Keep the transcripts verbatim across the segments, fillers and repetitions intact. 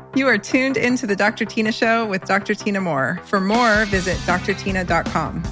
You are tuned into the Doctor Tina Show with Doctor Tina Moore. For more, visit d r tina dot com.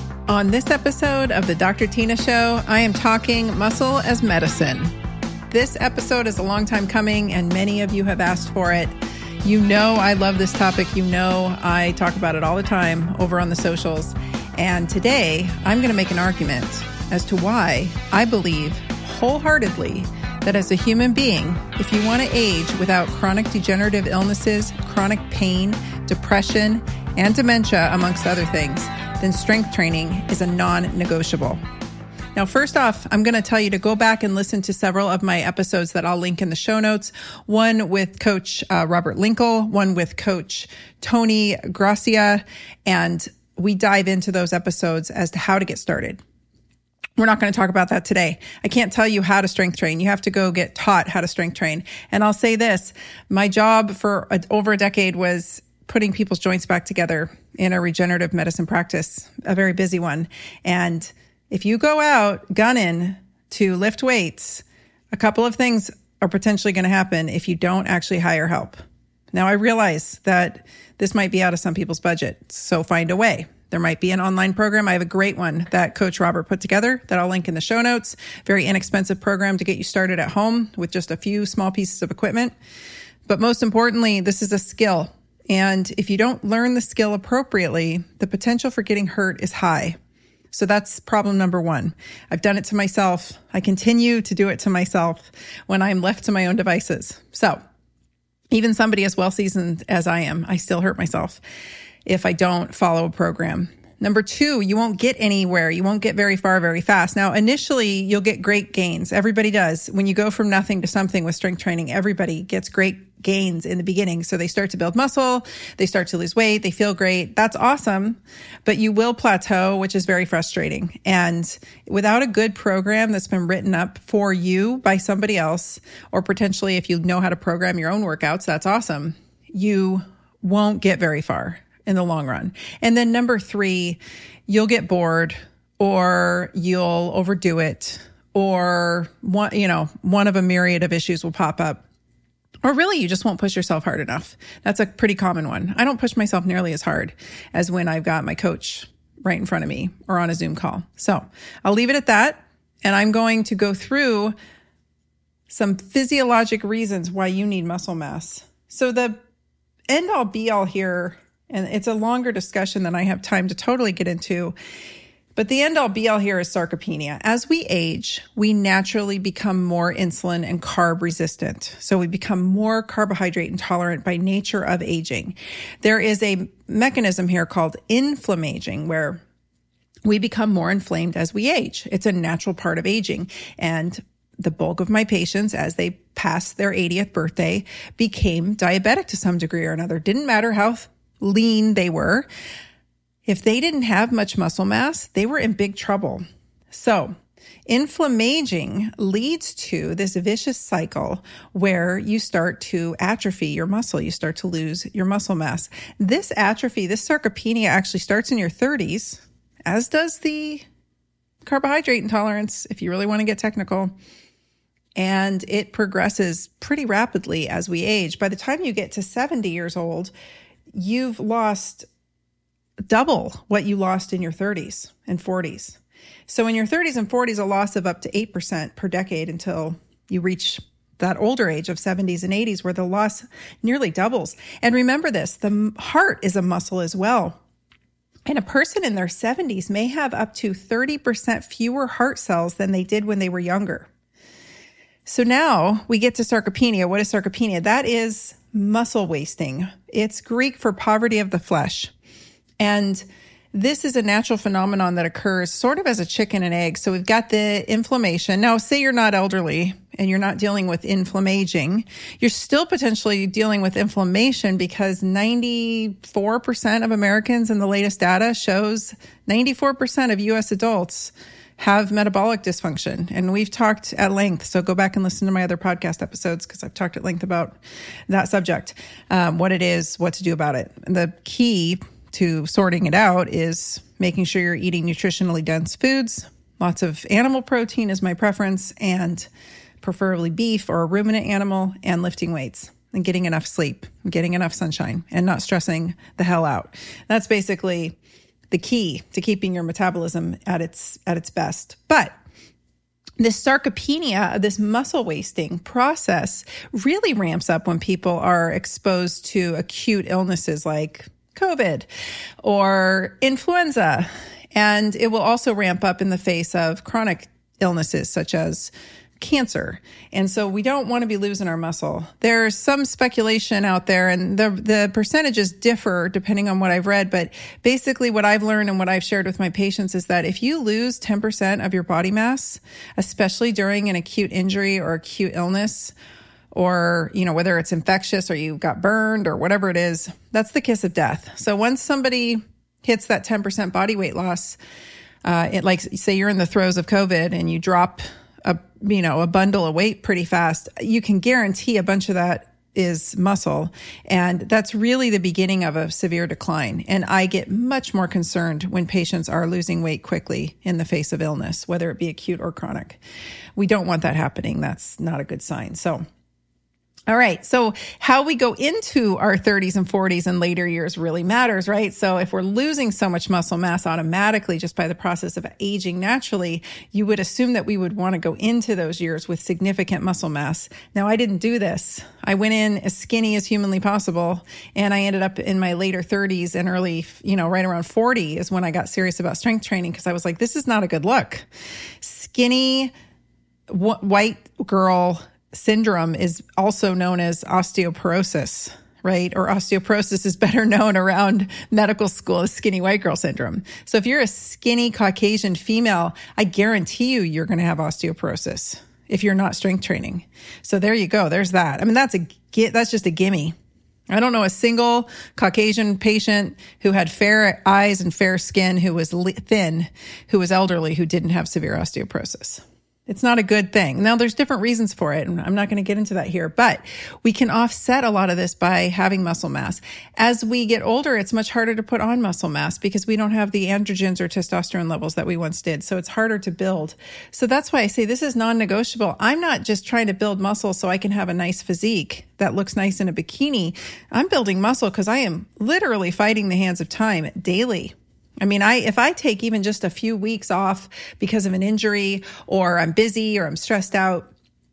On this episode of the Doctor Tina Show, I am talking muscle as medicine. This episode is a long time coming, and many of you have asked for it. You know I love this topic. You know I talk about it all the time over on the socials. And today, I'm going to make an argument as to why I believe wholeheartedly that as a human being, if you want to age without chronic degenerative illnesses, chronic pain, depression, and dementia, amongst other things, then strength training is a non-negotiable. Now, first off, I'm going to tell you to go back and listen to several of my episodes that I'll link in the show notes. One with Coach uh, Robert Linkle, one with Coach Tony Gracia, and we dive into those episodes as to how to get started. We're not going to talk about that today. I can't tell you how to strength train. You have to go get taught how to strength train. And I'll say this, my job for a, over a decade was putting people's joints back together in a regenerative medicine practice, a very busy one. And if you go out gunning to lift weights, a couple of things are potentially going to happen if you don't actually hire help. Now, I realize that this might be out of some people's budget, so find a way. There might be an online program. I have a great one that Coach Robert put together that I'll link in the show notes. Very inexpensive program to get you started at home with just a few small pieces of equipment. But most importantly, this is a skill. And if you don't learn the skill appropriately, the potential for getting hurt is high. So that's problem number one. I've done it to myself. I continue to do it to myself when I'm left to my own devices. So even somebody as well-seasoned as I am, I still hurt myself if I don't follow a program. Number two, you won't get anywhere. You won't get very far very fast. Now, initially, you'll get great gains. Everybody does. When you go from nothing to something with strength training, everybody gets great gains in the beginning. So they start to build muscle, they start to lose weight, they feel great. That's awesome. But you will plateau, which is very frustrating. And without a good program that's been written up for you by somebody else, or potentially if you know how to program your own workouts, that's awesome. You won't get very far in the long run. And then number three, you'll get bored or you'll overdo it, or one, you know, one of a myriad of issues will pop up. Or really, you just won't push yourself hard enough. That's a pretty common one. I don't push myself nearly as hard as when I've got my coach right in front of me or on a Zoom call. So I'll leave it at that. And I'm going to go through some physiologic reasons why you need muscle mass. So the end all be all here, and it's a longer discussion than I have time to totally get into, but the end all be all here is sarcopenia. As we age, we naturally become more insulin and carb resistant. So we become more carbohydrate intolerant by nature of aging. There is a mechanism here called inflammaging, where we become more inflamed as we age. It's a natural part of aging. And the bulk of my patients, as they passed their eightieth birthday, became diabetic to some degree or another. Didn't matter how lean they were. If they didn't have much muscle mass, they were in big trouble. So inflammaging leads to this vicious cycle where you start to atrophy your muscle. You start to lose your muscle mass. This atrophy, this sarcopenia actually starts in your thirties, as does the carbohydrate intolerance, if you really want to get technical. And it progresses pretty rapidly as we age. By the time you get to seventy years old, you've lost double what you lost in your thirties and forties. So in your thirties and forties, a loss of up to eight percent per decade until you reach that older age of seventies and eighties, where the loss nearly doubles. And remember this, the heart is a muscle as well. And a person in their seventies may have up to thirty percent fewer heart cells than they did when they were younger. So now we get to sarcopenia. What is sarcopenia? That is muscle wasting. It's Greek for poverty of the flesh. And this is a natural phenomenon that occurs sort of as a chicken and egg. So we've got the inflammation. Now, say you're not elderly and you're not dealing with inflammaging, you're still potentially dealing with inflammation, because ninety-four percent of Americans in the latest data shows ninety-four percent of U S adults have metabolic dysfunction. And we've talked at length, so go back and listen to my other podcast episodes, because I've talked at length about that subject, um, what it is, what to do about it. And the key to sorting it out is making sure you're eating nutritionally dense foods. Lots of animal protein is my preference, and preferably beef or a ruminant animal, and lifting weights. and getting enough sleep, getting enough sunshine, and not stressing the hell out. That's basically the key to keeping your metabolism at its at its best. But this sarcopenia, this muscle wasting process, really ramps up when people are exposed to acute illnesses like COVID or influenza. And it will also ramp up in the face of chronic illnesses such as cancer. And so we don't want to be losing our muscle. There's some speculation out there, and the the percentages differ depending on what I've read. But basically what I've learned and what I've shared with my patients is that if you lose ten percent of your body mass, especially during an acute injury or acute illness, or, you know, whether it's infectious or you got burned or whatever it is, that's the kiss of death. So once somebody hits that ten percent body weight loss, uh, it like, say you're in the throes of COVID and you drop a, you know, a bundle of weight pretty fast, you can guarantee a bunch of that is muscle. And that's really the beginning of a severe decline. And I get much more concerned when patients are losing weight quickly in the face of illness, whether it be acute or chronic. We don't want that happening. That's not a good sign. So all right. So how we go into our thirties and forties and later years really matters, right? So if we're losing so much muscle mass automatically just by the process of aging naturally, you would assume that we would want to go into those years with significant muscle mass. Now, I didn't do this. I went in as skinny as humanly possible, and I ended up in my later thirties and early, you know, right around forty is when I got serious about strength training, because I was like, this is not a good look. Skinny wh- white girl syndrome is also known as osteoporosis, right? Or osteoporosis is better known around medical school as skinny white girl syndrome. So if you're a skinny Caucasian female, I guarantee you, you're going to have osteoporosis if you're not strength training. So there you go. There's that. I mean, that's a, that's just a gimme. I don't know a single Caucasian patient who had fair eyes and fair skin, who was thin, who was elderly, who didn't have severe osteoporosis. It's not a good thing. Now, there's different reasons for it, and I'm not going to get into that here, but we can offset a lot of this by having muscle mass. As we get older, it's much harder to put on muscle mass because we don't have the androgens or testosterone levels that we once did, so it's harder to build. So that's why I say this is non-negotiable. I'm not just trying to build muscle so I can have a nice physique that looks nice in a bikini. I'm building muscle because I am literally fighting the hands of time daily. I mean, I if I take even just a few weeks off because of an injury, or I'm busy, or I'm stressed out,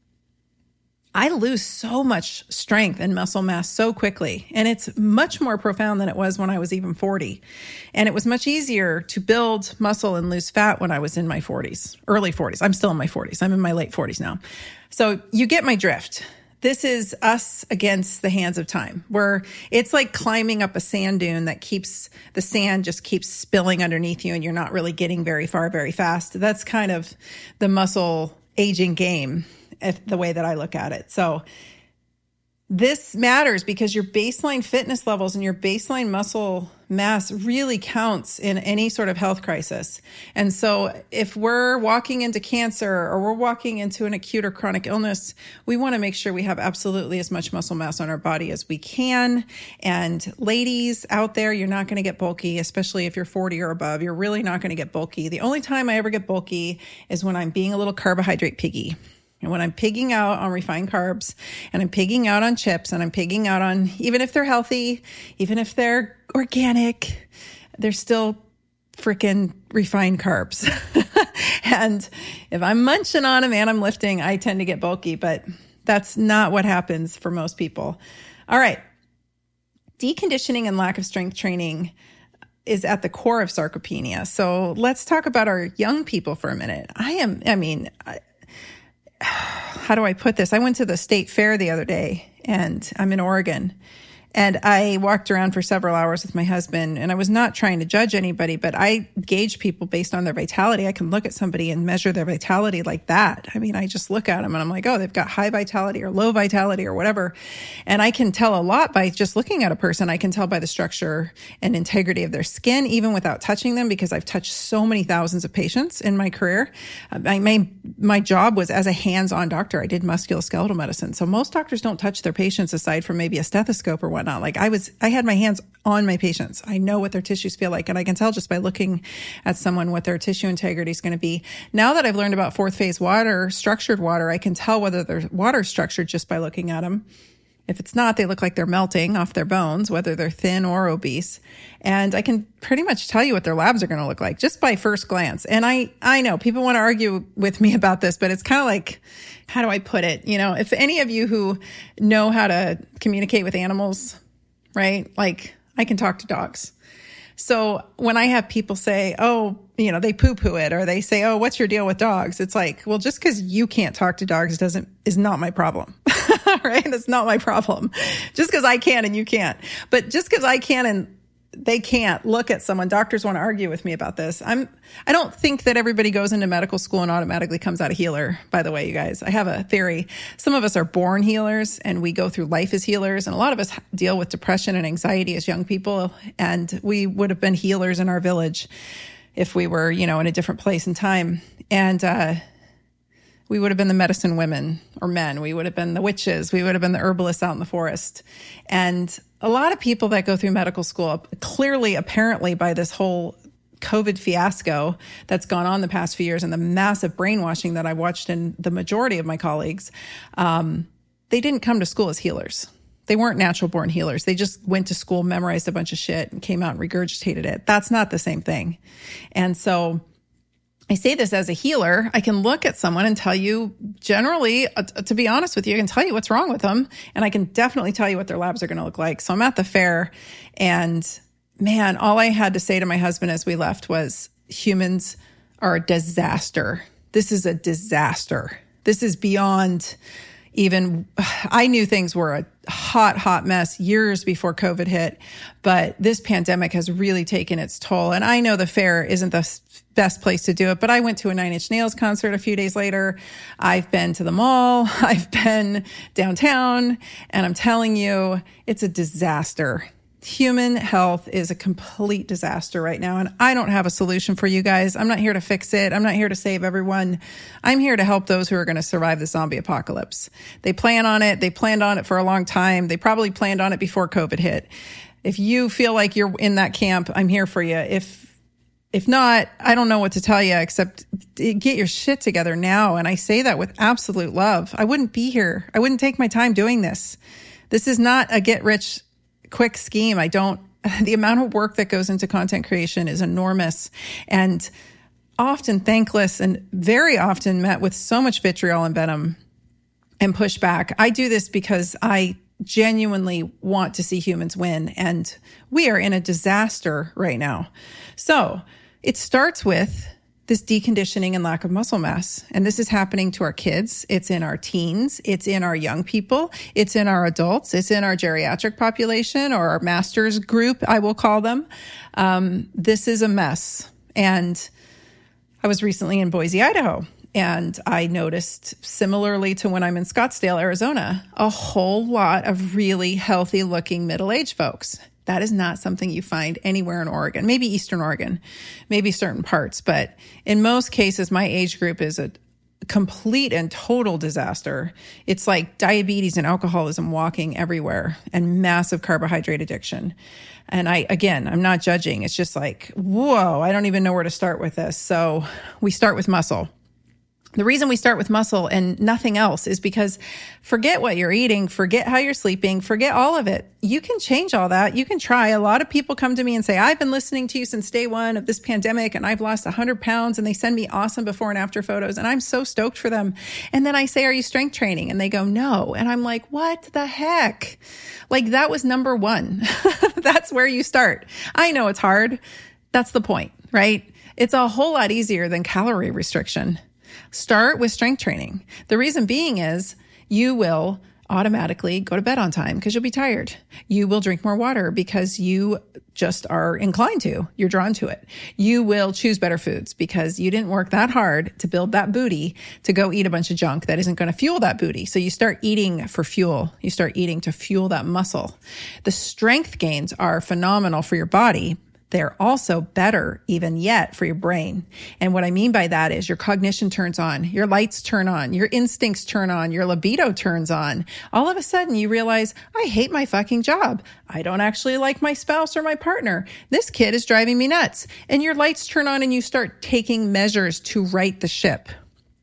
I lose so much strength and muscle mass so quickly. And it's much more profound than it was when I was even forty. And it was much easier to build muscle and lose fat when I was in my forties, early forties. I'm still in my forties. I'm in my late forties now. So you get my drift. This is us against the hands of time, where it's like climbing up a sand dune that keeps, the sand just keeps spilling underneath you and you're not really getting very far very fast. That's kind of the muscle aging game, if the way that I look at it. So this matters because your baseline fitness levels and your baseline muscle mass really counts in any sort of health crisis. And so if we're walking into cancer or we're walking into an acute or chronic illness, we want to make sure we have absolutely as much muscle mass on our body as we can. And ladies out there, you're not going to get bulky, especially if you're forty or above. You're really not going to get bulky. The only time I ever get bulky is when I'm being a little carbohydrate piggy. And when I'm pigging out on refined carbs, and I'm pigging out on chips, and I'm pigging out on, even if they're healthy, even if they're organic, they're still freaking refined carbs. And if I'm munching on them and I'm lifting, I tend to get bulky, but that's not what happens for most people. All right. Deconditioning and lack of strength training is at the core of sarcopenia. So let's talk about our young people for a minute. I am, I mean, I, how do I put this? I went to the state fair the other day, and I'm in Oregon, and I walked around for several hours with my husband, and I was not trying to judge anybody, but I gauge people based on their vitality. I can look at somebody and measure their vitality like that. I mean, I just look at them and I'm like, oh, they've got high vitality or low vitality or whatever. And I can tell a lot by just looking at a person. I can tell by the structure and integrity of their skin, even without touching them, because I've touched so many thousands of patients in my career. My, my, my job was as a hands-on doctor. I did musculoskeletal medicine. So most doctors don't touch their patients aside from maybe a stethoscope or whatnot. Like I was, I had my hands on my patients. I know what their tissues feel like, and I can tell just by looking at someone what their tissue integrity is going to be. Now that I've learned about fourth phase water, structured water, I can tell whether their water is structured just by looking at them. If it's not, they look like they're melting off their bones, whether they're thin or obese. And I can pretty much tell you what their labs are going to look like just by first glance. And I, I know people want to argue with me about this, but it's kind of like, how do I put it? You know, if any of you who know how to communicate with animals, right? Like I can talk to dogs. So when I have people say, oh, you know, they poo-poo it, or they say, oh, what's your deal with dogs? It's like, well, just because you can't talk to dogs doesn't, is not my problem, right? That's not my problem. Just because I can and you can't. But just because I can and they can't look at someone, doctors want to argue with me about this. I'm, I don't think that everybody goes into medical school and automatically comes out a healer, by the way, you guys. I have a theory. Some of us are born healers and we go through life as healers. And a lot of us deal with depression and anxiety as young people. And we would have been healers in our village if we were, you know, in a different place and time. And, uh, we would have been the medicine women or men. We would have been the witches. We would have been the herbalists out in the forest. And a lot of people that go through medical school, clearly, apparently by this whole COVID fiasco that's gone on the past few years and the massive brainwashing that I watched in the majority of my colleagues, um, they didn't come to school as healers. They weren't natural born healers. They just went to school, memorized a bunch of shit and came out and regurgitated it. That's not the same thing. And so I say this as a healer. I can look at someone and tell you generally, uh, to be honest with you, I can tell you what's wrong with them. And I can definitely tell you what their labs are going to look like. So I'm at the fair and man, all I had to say to my husband as we left was humans are a disaster. This is a disaster. This is beyond even, I knew things were a hot, hot mess years before COVID hit, but this pandemic has really taken its toll. And I know the fair isn't the best place to do it, but I went to a Nine Inch Nails concert a few days later. I've been to the mall. I've been downtown, and I'm telling you, it's a disaster. Human health is a complete disaster right now, and I don't have a solution for you guys. I'm not here to fix it. I'm not here to save everyone. I'm here to help those who are going to survive the zombie apocalypse. They plan on it. They planned on it for a long time. They probably planned on it before COVID hit. If you feel like you're in that camp, I'm here for you. If If not, I don't know what to tell you except get your shit together now. And I say that with absolute love. I wouldn't be here. I wouldn't take my time doing this. This is not a get rich quick scheme. I don't, the amount of work that goes into content creation is enormous and often thankless and very often met with so much vitriol and venom and pushback. I do this because I genuinely want to see humans win, and we are in a disaster right now. So it starts with this deconditioning and lack of muscle mass. And this is happening to our kids. It's in our teens. It's in our young people. It's in our adults. It's in our geriatric population, or our master's group, I will call them. Um, this is a mess. And I was recently in Boise, Idaho, and I noticed, similarly to when I'm in Scottsdale, Arizona, a whole lot of really healthy looking middle-aged folks. That is not something you find anywhere in Oregon, maybe Eastern Oregon, maybe certain parts. But in most cases, my age group is a complete and total disaster. It's like diabetes and alcoholism walking everywhere, and massive carbohydrate addiction. And I, again, I'm not judging. It's just like, whoa, I don't even know where to start with this. So we start with muscle. The reason we start with muscle and nothing else is because forget what you're eating, forget how you're sleeping, forget all of it. You can change all that. You can try. A lot of people come to me and say, I've been listening to you since day one of this pandemic and I've lost one hundred pounds, and they send me awesome before and after photos, and I'm so stoked for them. And then I say, are you strength training? And they go, no. And I'm like, what the heck? Like, that was number one. That's where you start. I know it's hard. That's the point, right? It's a whole lot easier than calorie restriction. Start with strength training. The reason being is you will automatically go to bed on time because you'll be tired. You will drink more water because you just are inclined to. You're drawn to it. You will choose better foods because you didn't work that hard to build that booty to go eat a bunch of junk that isn't going to fuel that booty. So you start eating for fuel. You start eating to fuel that muscle. The strength gains are phenomenal for your body. They're also better even yet for your brain. And what I mean by that is your cognition turns on, your lights turn on, your instincts turn on, your libido turns on. All of a sudden you realize, I hate my fucking job. I don't actually like my spouse or my partner. This kid is driving me nuts. And your lights turn on and you start taking measures to right the ship.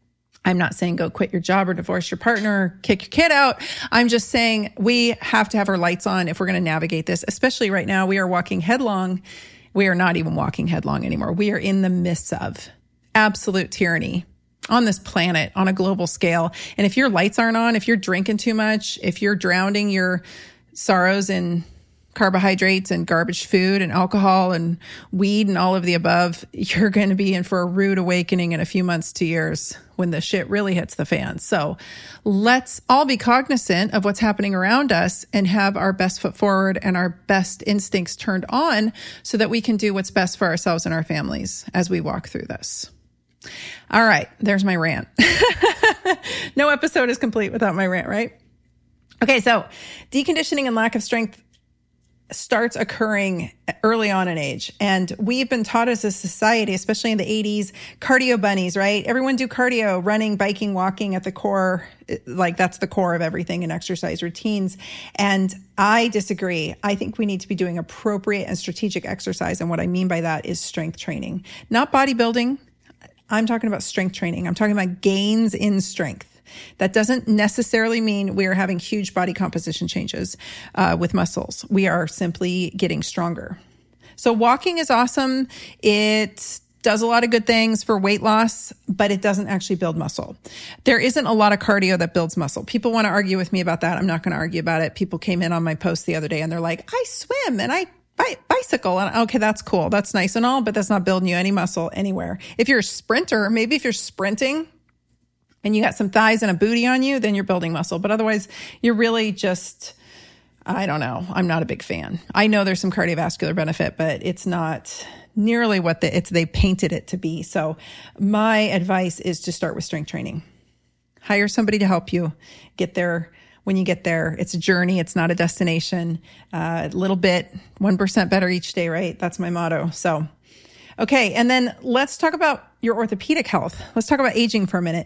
I'm not saying go quit your job or divorce your partner, or kick your kid out. I'm just saying we have to have our lights on if we're going to navigate this, especially right now. We are walking headlong. We are not even walking headlong anymore. We are in the midst of absolute tyranny on this planet on a global scale. And if your lights aren't on, if you're drinking too much, if you're drowning your sorrows in carbohydrates and garbage food and alcohol and weed and all of the above, you're going to be in for a rude awakening in a few months to years when the shit really hits the fan. So let's all be cognizant of what's happening around us and have our best foot forward and our best instincts turned on so that we can do what's best for ourselves and our families as we walk through this. All right, there's my rant. No episode is complete without my rant, right? Okay, so deconditioning and lack of strength starts occurring early on in age. And we've been taught as a society, especially in the eighties, cardio bunnies, right? Everyone do cardio, running, biking, walking at the core. Like that's the core of everything in exercise routines. And I disagree. I think we need to be doing appropriate and strategic exercise. And what I mean by that is strength training, not bodybuilding. I'm talking about strength training. I'm talking about gains in strength. That doesn't necessarily mean we are having huge body composition changes uh, with muscles. We are simply getting stronger. So walking is awesome. It does a lot of good things for weight loss, but it doesn't actually build muscle. There isn't a lot of cardio that builds muscle. People want to argue with me about that. I'm not going to argue about it. People came in on my post the other day and they're like, I swim and I bi- bicycle. And okay, that's cool. That's nice and all, but that's not building you any muscle anywhere. If you're a sprinter, maybe if you're sprinting, and you got some thighs and a booty on you, then you're building muscle. But otherwise, you're really just, I don't know. I'm not a big fan. I know there's some cardiovascular benefit, but it's not nearly what the, it's they painted it to be. So my advice is to start with strength training. Hire somebody to help you get there. When you get there, it's a journey. It's not a destination. Uh, a little bit, one percent better each day, right? That's my motto. So, okay. And then let's talk about your orthopedic health. Let's talk about aging for a minute.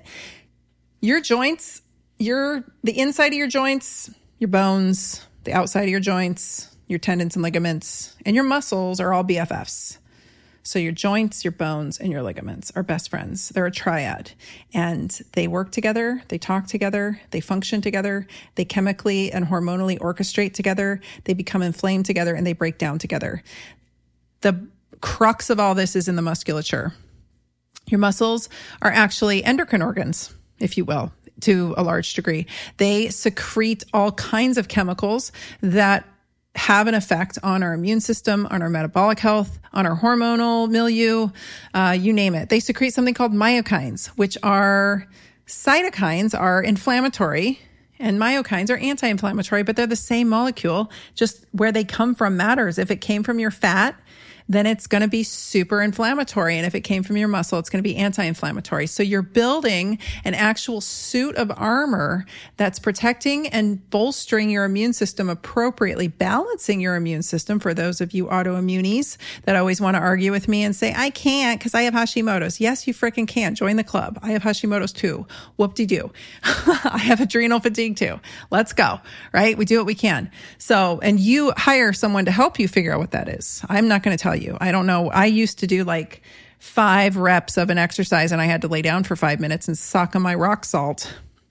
Your joints, your the inside of your joints, your bones, the outside of your joints, your tendons and ligaments, and your muscles are all B F Fs. So your joints, your bones, and your ligaments are best friends. They're a triad. And they work together, they talk together, they function together, they chemically and hormonally orchestrate together, they become inflamed together, and they break down together. The crux of all this is in the musculature. Your muscles are actually endocrine organs, if you will, to a large degree. They secrete all kinds of chemicals that have an effect on our immune system, on our metabolic health, on our hormonal milieu, uh, you name it. They secrete something called myokines, which are cytokines are inflammatory and myokines are anti-inflammatory, but they're the same molecule. Just where they come from matters. If it came from your fat, then it's going to be super inflammatory. And if it came from your muscle, it's going to be anti-inflammatory. So you're building an actual suit of armor that's protecting and bolstering your immune system appropriately, balancing your immune system for those of you autoimmunies that always want to argue with me and say, I can't because I have Hashimoto's. Yes, you freaking can. Join the club. I have Hashimoto's too. Whoop-de-doo. I have adrenal fatigue too. Let's go, right? We do what we can. So, and you hire someone to help you figure out what that is. I'm not going to tell you. I don't know. I used to do like five reps of an exercise and I had to lay down for five minutes and suck on my rock salt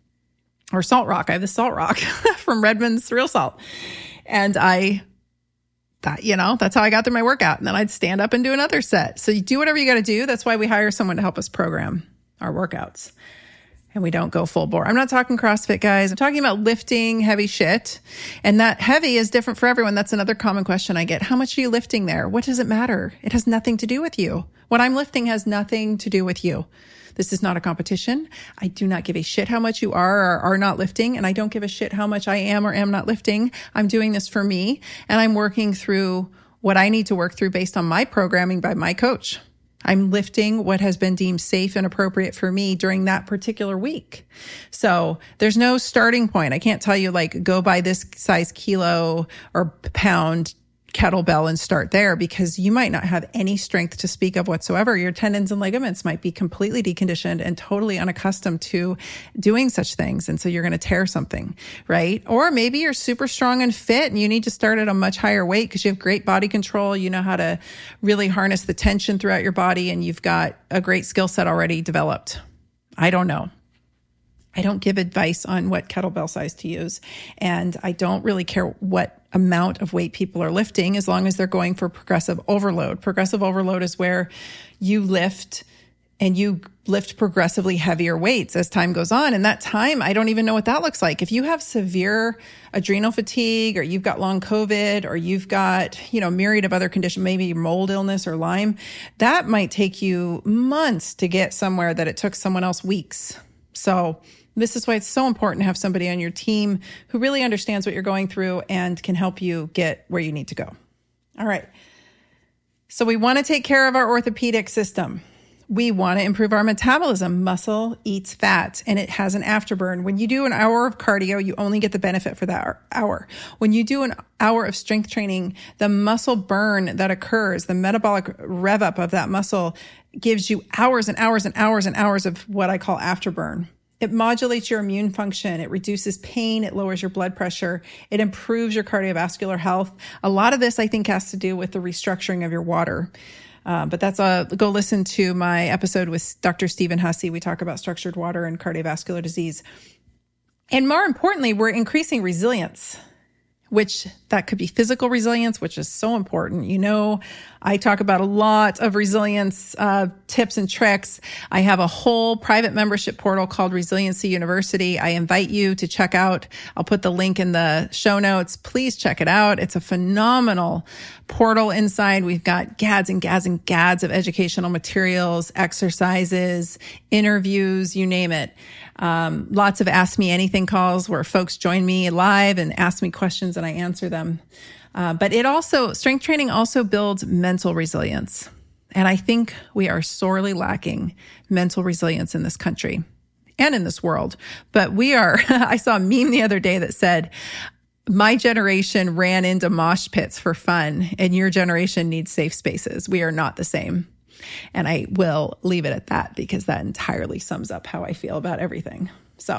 or salt rock. I have the salt rock from Redmond's Real Salt. And I, that, you know, that's how I got through my workout. And then I'd stand up and do another set. So you do whatever you got to do. That's why we hire someone to help us program our workouts. And we don't go full bore. I'm not talking CrossFit, guys. I'm talking about lifting heavy shit. And that heavy is different for everyone. That's another common question I get. How much are you lifting there? What does it matter? It has nothing to do with you. What I'm lifting has nothing to do with you. This is not a competition. I do not give a shit how much you are or are not lifting. And I don't give a shit how much I am or am not lifting. I'm doing this for me. And I'm working through what I need to work through based on my programming by my coach. I'm lifting what has been deemed safe and appropriate for me during that particular week. So there's no starting point. I can't tell you like go buy this size kilo or pound kettlebell and start there because you might not have any strength to speak of whatsoever. Your tendons and ligaments might be completely deconditioned and totally unaccustomed to doing such things. And so you're going to tear something, right? Or maybe you're super strong and fit and you need to start at a much higher weight because you have great body control. You know how to really harness the tension throughout your body and you've got a great skill set already developed. I don't know. I don't give advice on what kettlebell size to use. And I don't really care what amount of weight people are lifting as long as they're going for progressive overload. Progressive overload is where you lift and you lift progressively heavier weights as time goes on. And that time, I don't even know what that looks like. If you have severe adrenal fatigue, or you've got long COVID, or you've got, you know, myriad of other conditions, maybe mold illness or Lyme, that might take you months to get somewhere that it took someone else weeks. So this is why it's so important to have somebody on your team who really understands what you're going through and can help you get where you need to go. All right. So we want to take care of our orthopedic system. We want to improve our metabolism. Muscle eats fat, and it has an afterburn. When you do an hour of cardio, you only get the benefit for that hour. When you do an hour of strength training, the muscle burn that occurs, the metabolic rev up of that muscle, gives you hours and hours and hours and hours of what I call afterburn. It modulates your immune function. It reduces pain. It lowers your blood pressure. It improves your cardiovascular health. A lot of this, I think, has to do with the restructuring of your water. Uh, but that's a, go listen to my episode with Doctor Stephen Hussey. We talk about structured water and cardiovascular disease. And more importantly, we're increasing resilience, which that could be physical resilience, which is so important. You know, I talk about a lot of resilience uh, tips and tricks. I have a whole private membership portal called Resiliency University. I invite you to check out. I'll put the link in the show notes. Please check it out. It's a phenomenal portal inside. We've got gads and gads and gads of educational materials, exercises, interviews, you name it. Um, lots of Ask Me Anything calls where folks join me live and ask me questions and I answer them. Uh, but it also, strength training also builds mental resilience. And I think we are sorely lacking mental resilience in this country and in this world. But we are, I saw a meme the other day that said, my generation ran into mosh pits for fun and your generation needs safe spaces. We are not the same. And I will leave it at that because that entirely sums up how I feel about everything. So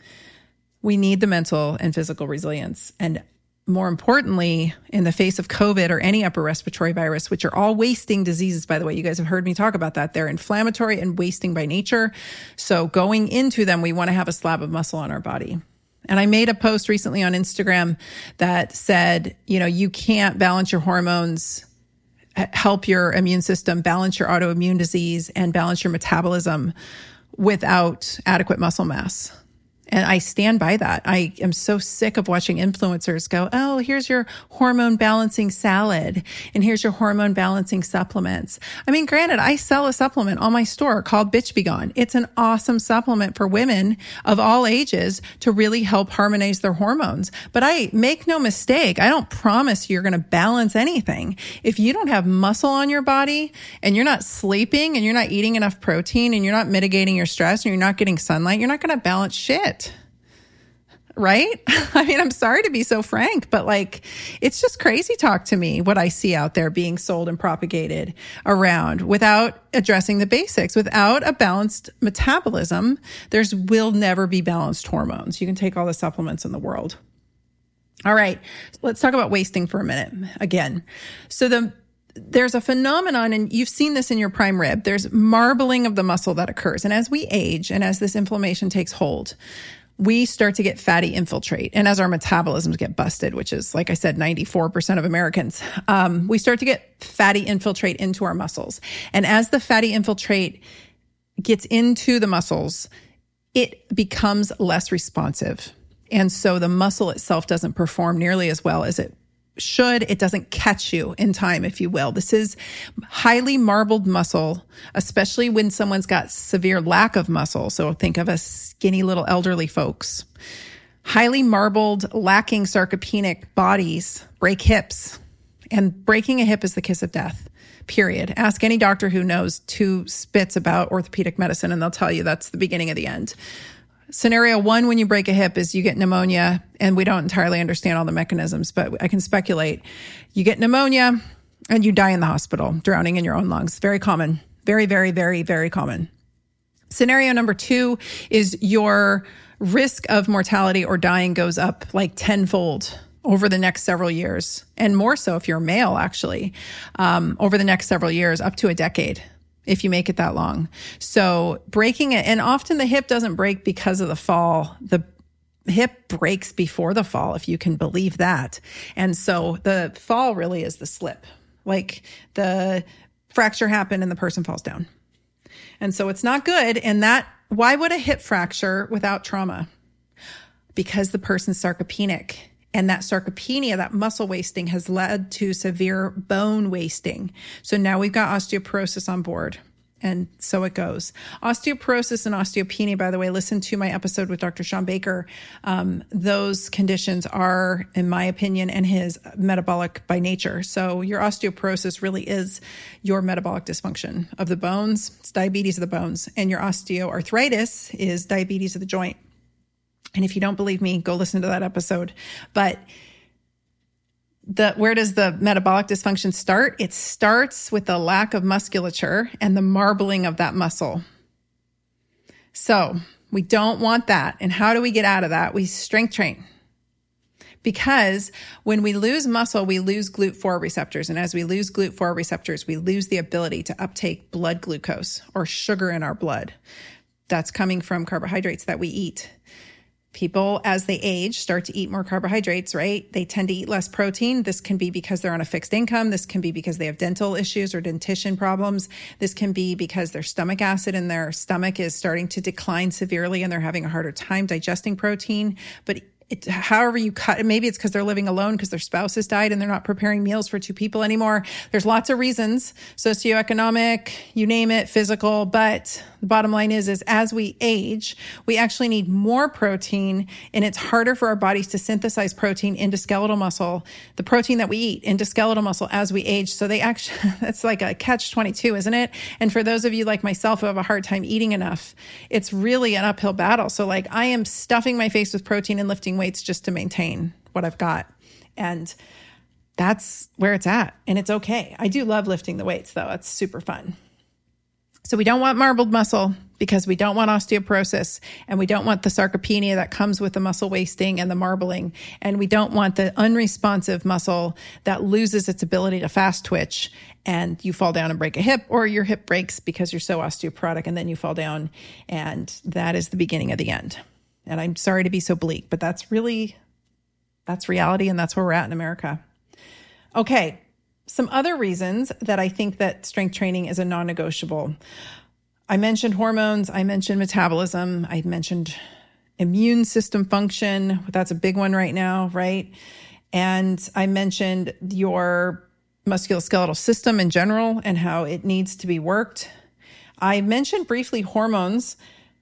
we need the mental and physical resilience. And more importantly, in the face of COVID or any upper respiratory virus, which are all wasting diseases, by the way, you guys have heard me talk about that. They're inflammatory and wasting by nature. So going into them, we want to have a slab of muscle on our body. And I made a post recently on Instagram that said, you know, you can't balance your hormones, help your immune system, balance your autoimmune disease, and balance your metabolism without adequate muscle mass. And I stand by that. I am so sick of watching influencers go, oh, here's your hormone balancing salad, and here's your hormone balancing supplements. I mean, granted, I sell a supplement on my store called Bitch Be Gone. It's an awesome supplement for women of all ages to really help harmonize their hormones. But I make no mistake, I don't promise you're going to balance anything. If you don't have muscle on your body and you're not sleeping and you're not eating enough protein and you're not mitigating your stress and you're not getting sunlight, you're not going to balance shit. Right? I mean, I'm sorry to be so frank, but like, it's just crazy talk to me, what I see out there being sold and propagated around without addressing the basics. Without a balanced metabolism, there's will never be balanced hormones. You can take all the supplements in the world. All right. Let's talk about wasting for a minute again. So the There's a phenomenon, and you've seen this in your prime rib. There's marbling of the muscle that occurs. And as we age and as this inflammation takes hold, we start to get fatty infiltrate. And as our metabolisms get busted, which is, like I said, ninety-four percent of Americans, um, we start to get fatty infiltrate into our muscles. And as the fatty infiltrate gets into the muscles, it becomes less responsive. And so the muscle itself doesn't perform nearly as well as it should. It doesn't catch you in time, if you will. This is highly marbled muscle, especially when someone's got severe lack of muscle. So think of us skinny little elderly folks. Highly marbled, lacking sarcopenic bodies break hips. And breaking a hip is the kiss of death, period. Ask any doctor who knows two spits about orthopedic medicine, and they'll tell you that's the beginning of the end. Scenario one, when you break a hip, is you get pneumonia, and we don't entirely understand all the mechanisms, but I can speculate. You get pneumonia and you die in the hospital, drowning in your own lungs. Very common. Very, very, very, very common. Scenario number two is your risk of mortality or dying goes up like tenfold over the next several years, and more so if you're a male, actually, um, over the next several years, up to a decade. if you make it that long. So breaking it, and often the hip doesn't break because of the fall. The hip breaks before the fall, if you can believe that. And so the fall really is the slip. Like the fracture happened and the person falls down. And so it's not good. And that, why would a hip fracture without trauma? Because the person's sarcopenic. And that sarcopenia, that muscle wasting, has led to severe bone wasting. So now we've got osteoporosis on board. And so it goes. Osteoporosis and osteopenia, by the way, listen to my episode with Doctor Sean Baker. Um, those conditions are, in my opinion, and his, metabolic by nature. So your osteoporosis really is your metabolic dysfunction of the bones. It's diabetes of the bones. And your osteoarthritis is diabetes of the joint. And if you don't believe me, go listen to that episode. But the where does the metabolic dysfunction start? It starts with the lack of musculature and the marbling of that muscle. So we don't want that. And how do we get out of that? We strength train. Because when we lose muscle, we lose G L U T four receptors. And as we lose G L U T four receptors, we lose the ability to uptake blood glucose or sugar in our blood. That's coming from carbohydrates that we eat. People, as they age, start to eat more carbohydrates, right? They tend to eat less protein. This can be because they're on a fixed income. This can be because they have dental issues or dentition problems. This can be because their stomach acid in their stomach is starting to decline severely and they're having a harder time digesting protein. But It, however you cut, maybe it's because they're living alone because their spouse has died and they're not preparing meals for two people anymore. There's lots of reasons, socioeconomic, you name it, physical. But the bottom line is, is as we age, we actually need more protein, and it's harder for our bodies to synthesize protein into skeletal muscle, the protein that we eat into skeletal muscle as we age. So they actually, that's like a catch twenty-two, isn't it? And for those of you like myself who have a hard time eating enough, it's really an uphill battle. So like I am stuffing my face with protein and lifting weights just to maintain what I've got. And that's where it's at. And it's okay. I do love lifting the weights though. It's super fun. So we don't want marbled muscle because we don't want osteoporosis, and we don't want the sarcopenia that comes with the muscle wasting and the marbling. And we don't want the unresponsive muscle that loses its ability to fast twitch and you fall down and break a hip, or your hip breaks because you're so osteoporotic and then you fall down, and that is the beginning of the end. And I'm sorry to be so bleak, but that's really, that's reality, and that's where we're at in America. Okay, some other reasons that I think that strength training is a non-negotiable. I mentioned hormones, I mentioned metabolism, I mentioned immune system function. That's a big one right now, right? And I mentioned your musculoskeletal system in general and how it needs to be worked. I mentioned briefly hormones.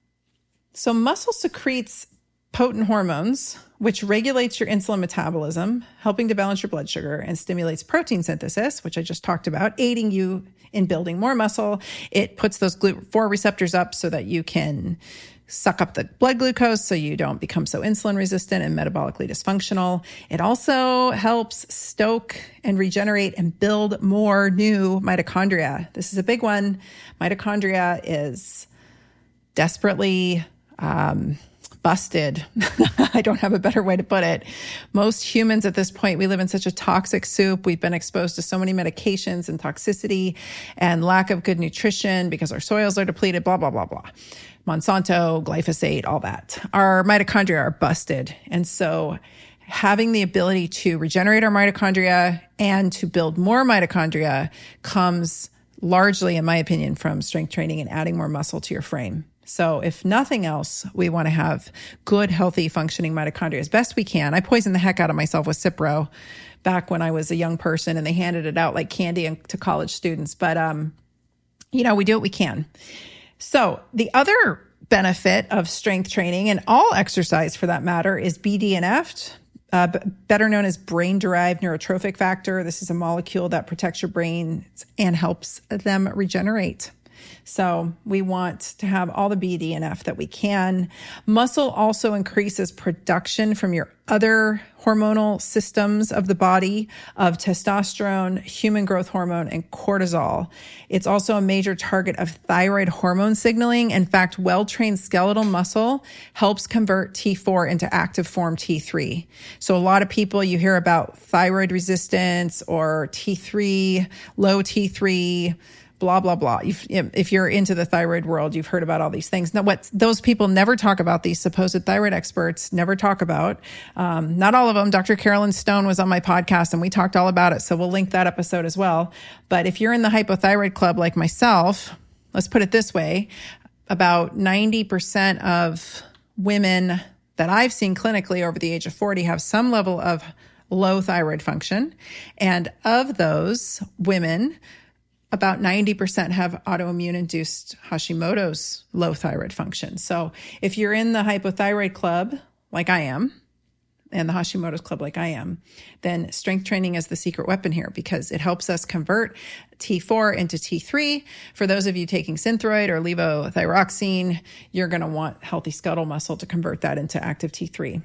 So muscle secretes potent hormones, which regulates your insulin metabolism, helping to balance your blood sugar, and stimulates protein synthesis, which I just talked about, aiding you in building more muscle. It puts those G L U T four receptors up so that you can suck up the blood glucose so you don't become so insulin resistant and metabolically dysfunctional. It also helps stoke and regenerate and build more new mitochondria. This is a big one. Mitochondria is desperately um, busted. I don't have a better way to put it. Most humans at this point, we live in such a toxic soup. We've been exposed to so many medications and toxicity and lack of good nutrition because our soils are depleted, blah, blah, blah, blah. Monsanto, glyphosate, all that. Our mitochondria are busted. And so having the ability to regenerate our mitochondria and to build more mitochondria comes largely, in my opinion, from strength training and adding more muscle to your frame. So if nothing else, we want to have good, healthy, functioning mitochondria as best we can. I poisoned the heck out of myself with Cipro back when I was a young person, and they handed it out like candy to college students. But, um, you know, we do what we can. So the other benefit of strength training, and all exercise for that matter, is B D N F, uh, better known as brain-derived neurotrophic factor. This is a molecule that protects your brain and helps them regenerate. So we want to have all the B D N F that we can. Muscle also increases production from your other hormonal systems of the body of testosterone, human growth hormone, and cortisol. It's also a major target of thyroid hormone signaling. In fact, well-trained skeletal muscle helps convert T four into active form T three. So a lot of people, you hear about thyroid resistance or T three, low T three, blah, blah, blah. If, if you're into the thyroid world, you've heard about all these things. Now, what those people never talk about, these supposed thyroid experts never talk about, um, not all of them. Doctor Carolyn Stone was on my podcast and we talked all about it. So we'll link that episode as well. But if you're in the hypothyroid club like myself, let's put it this way, about ninety percent of women that I've seen clinically over the age of forty have some level of low thyroid function. And of those women, about ninety percent have autoimmune induced Hashimoto's low thyroid function. So if you're in the hypothyroid club, like I am, and the Hashimoto's club, like I am, then strength training is the secret weapon here because it helps us convert T four into T three. For those of you taking Synthroid or levothyroxine, you're going to want healthy skeletal muscle to convert that into active T three.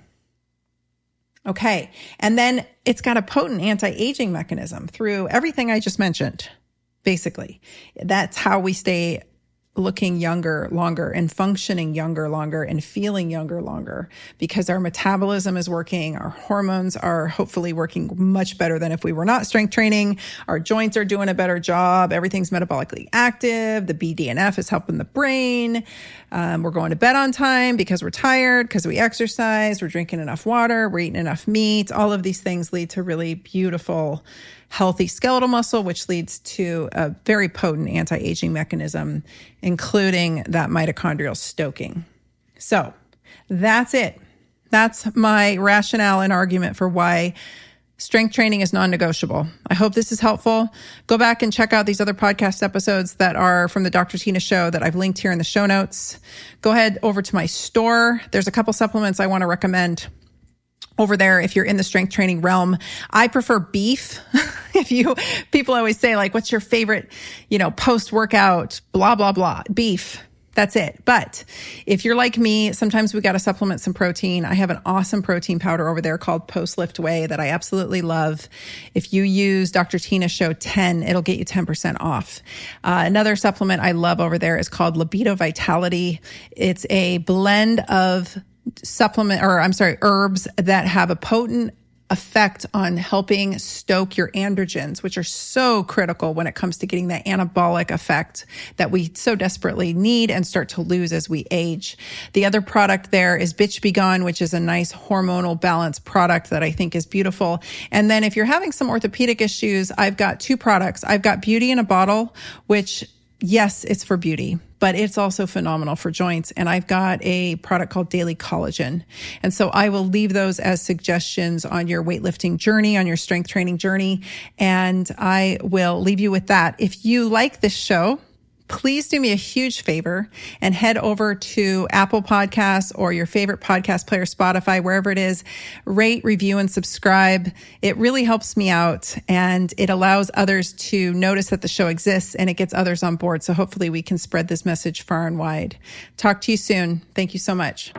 Okay. And then it's got a potent anti-aging mechanism through everything I just mentioned. Basically, that's how we stay looking younger longer and functioning younger longer and feeling younger longer because our metabolism is working. Our hormones are hopefully working much better than if we were not strength training. Our joints are doing a better job. Everything's metabolically active. The B D N F is helping the brain. Um, we're going to bed on time because we're tired, because we exercise. We're drinking enough water. We're eating enough meat. All of these things lead to really beautiful, healthy skeletal muscle, which leads to a very potent anti-aging mechanism, including that mitochondrial stoking. So that's it. That's my rationale and argument for why strength training is non-negotiable. I hope this is helpful. Go back and check out these other podcast episodes that are from the Doctor Tina Show that I've linked here in the show notes. Go ahead over to my store. There's a couple supplements I want to recommend over there if you're in the strength training realm. I prefer beef. If you, people always say like, what's your favorite, you know, post-workout, blah, blah, blah, beef. That's it. But if you're like me, sometimes we got to supplement some protein. I have an awesome protein powder over there called Post Lift Whey that I absolutely love. If you use Doctor Tina Show ten, it'll get you ten percent off. Uh, another supplement I love over there is called Libido Vitality. It's a blend of supplement, or I'm sorry, herbs that have a potent effect on helping stoke your androgens, which are so critical when it comes to getting that anabolic effect that we so desperately need and start to lose as we age. The other product there is Bitch Be Gone, which is a nice hormonal balance product that I think is beautiful. And then if you're having some orthopedic issues, I've got two products. I've got Beauty in a Bottle, which yes, it's for beauty, but it's also phenomenal for joints. And I've got a product called Daily Collagen. And so I will leave those as suggestions on your weightlifting journey, on your strength training journey. And I will leave you with that. If you like this show, please do me a huge favor and head over to Apple Podcasts or your favorite podcast player, Spotify, wherever it is, rate, review, and subscribe. It really helps me out and it allows others to notice that the show exists and it gets others on board. So hopefully we can spread this message far and wide. Talk to you soon. Thank you so much.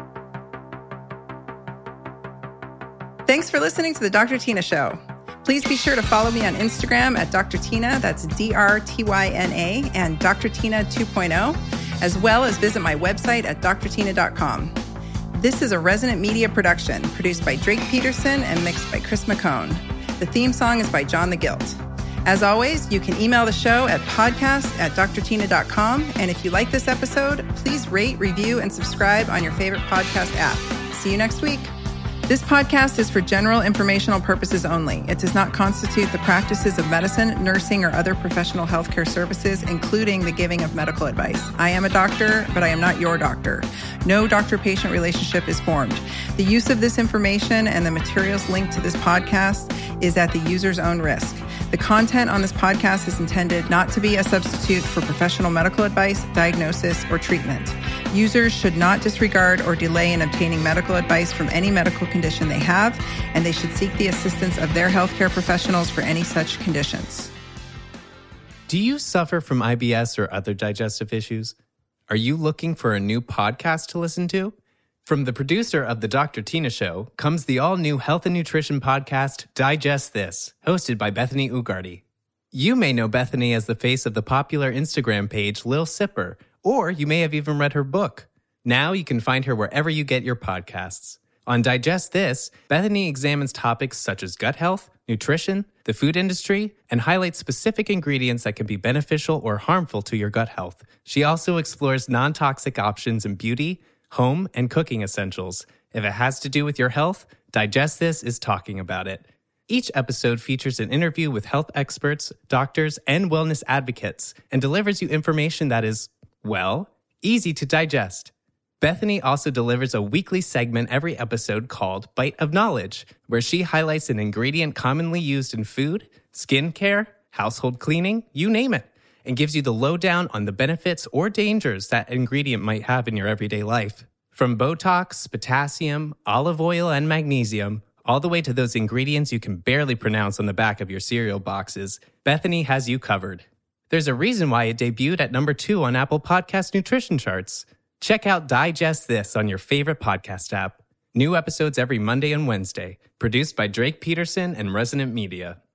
Thanks for listening to the Doctor Tina Show. Please be sure to follow me on Instagram at Doctor Tina, that's D R T Y N A, and Doctor Tina two point oh, as well as visit my website at D R tina dot com. This is a Resonant Media production produced by Drake Peterson and mixed by Chris McCone. The theme song is by John the Guilt. As always, you can email the show at podcast at D R tina dot com, and if you like this episode, please rate, review, and subscribe on your favorite podcast app. See you next week. This podcast is for general informational purposes only. It does not constitute the practices of medicine, nursing, or other professional healthcare services, including the giving of medical advice. I am a doctor, but I am not your doctor. No doctor-patient relationship is formed. The use of this information and the materials linked to this podcast is at the user's own risk. The content on this podcast is intended not to be a substitute for professional medical advice, diagnosis, or treatment. Users should not disregard or delay in obtaining medical advice from any medical condition they have, and they should seek the assistance of their healthcare professionals for any such conditions. Do you suffer from I B S or other digestive issues? Are you looking for a new podcast to listen to? From the producer of The Doctor Tina Show comes the all-new health and nutrition podcast, Digest This, hosted by Bethany Ugarte. You may know Bethany as the face of the popular Instagram page Lil Sipper, or you may have even read her book. Now you can find her wherever you get your podcasts. On Digest This, Bethany examines topics such as gut health, nutrition, the food industry, and highlights specific ingredients that can be beneficial or harmful to your gut health. She also explores non-toxic options in beauty, home, and cooking essentials. If it has to do with your health, Digest This is talking about it. Each episode features an interview with health experts, doctors, and wellness advocates, and delivers you information that is, well, easy to digest. Bethany also delivers a weekly segment every episode called Bite of Knowledge, where she highlights an ingredient commonly used in food, skincare, household cleaning, you name it, and gives you the lowdown on the benefits or dangers that ingredient might have in your everyday life. From Botox, potassium, olive oil, and magnesium, all the way to those ingredients you can barely pronounce on the back of your cereal boxes, Bethany has you covered. There's a reason why it debuted at number two on Apple Podcast nutrition charts. Check out Digest This on your favorite podcast app. New episodes every Monday and Wednesday, produced by Drake Peterson and Resonant Media.